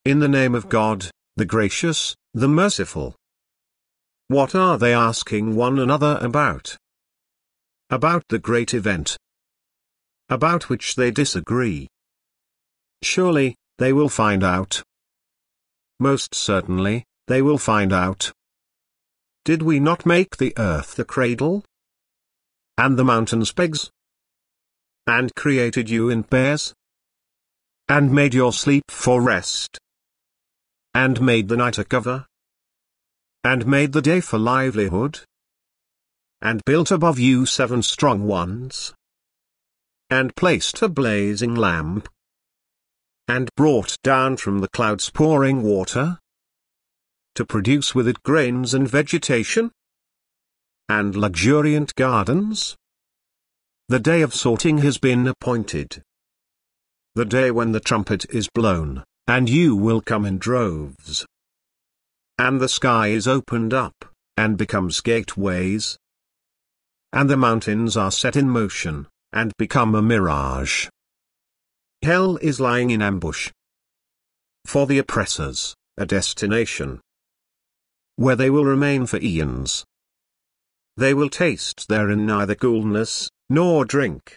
in the name of God, the gracious, the merciful. What are they asking one another about? About the great event about which they disagree. Surely, they will find out. Most certainly, they will find out. Did we not make the earth a cradle? And the mountains pegs? And created you in pairs? And made your sleep for rest? And made the night a cover? And made the day for livelihood? And built above you 7 strong ones? And placed a blazing lamp? And brought down from the clouds pouring water? To produce with it grains and vegetation? And luxuriant gardens? The day of sorting has been appointed. The day when the trumpet is blown, and you will come in droves. And the sky is opened up, and becomes gateways. And the mountains are set in motion, and become a mirage. Hell is lying in ambush. For the oppressors, a destination where they will remain for eons. They will taste therein neither coolness, nor drink,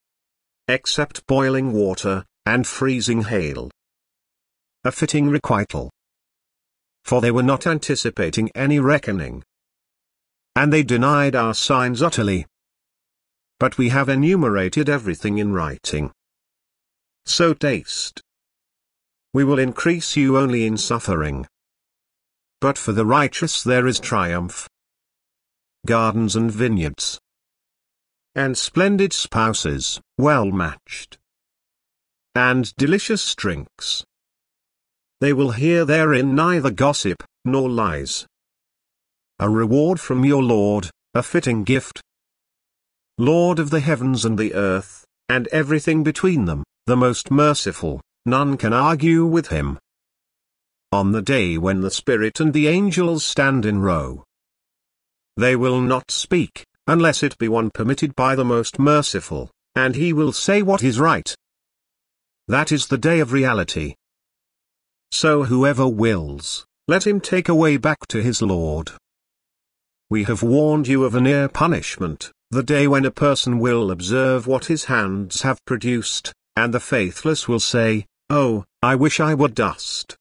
except boiling water, and freezing hail. A fitting requital. For they were not anticipating any reckoning. And they denied our signs utterly. But we have enumerated everything in writing. So taste. We will increase you only in suffering. But for the righteous there is triumph. Gardens and vineyards. And splendid spouses, well matched. And delicious drinks. They will hear therein neither gossip, nor lies. A reward from your Lord, a fitting gift. Lord of the heavens and the earth, and everything between them, the most merciful, none can argue with him. On the day when the Spirit and the angels stand in row, they will not speak, unless it be one permitted by the most merciful, and he will say what is right. That is the day of reality. So whoever wills, let him take away back to his Lord. We have warned you of a near punishment, the day when a person will observe what his hands have produced, and the faithless will say, "Oh, I wish I were dust."